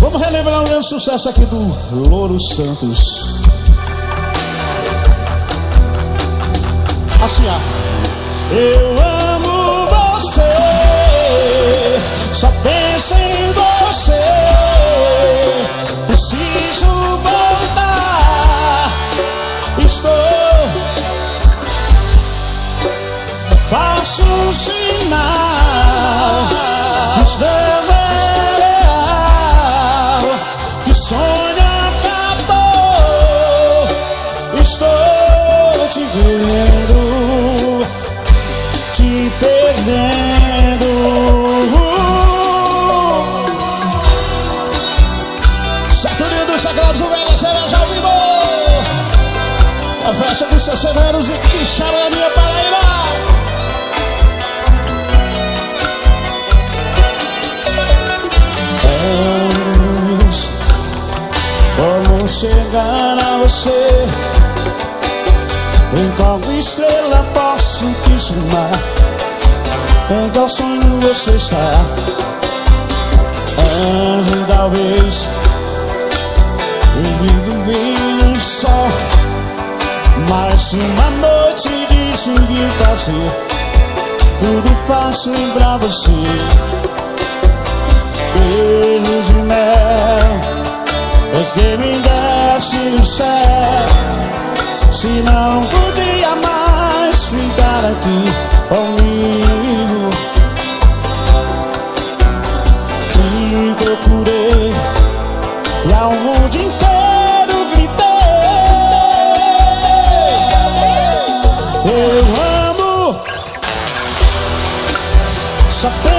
Vamos relembrar um grande sucesso aqui do Louro Santos. Assim, ó. Eu amo você, só penso em você. Preciso voltar. Estou, faço um sinal. Estou real, que o sonho acabou. Estou te vendo, te perdendo. Saturno dos Sagrados, o velho cereja ao vivo. A festa dos 60 anos e que chama a minha Paraíba. Como chegar a você? Em qual estrela posso te chamar? Em qual sonho você está? Anjo, talvez vivido vinho só. Mas se uma noite decidir fazer, tudo faz lembrar você. Beijos de mel é que me desce o céu. Se não podia mais ficar aqui comigo, te procurei e ao mundo inteiro gritei. Eu amo, só